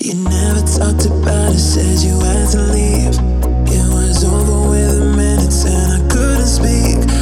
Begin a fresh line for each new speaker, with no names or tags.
You never talked about it, said you had to leave. It was over within minutes and I couldn't speak.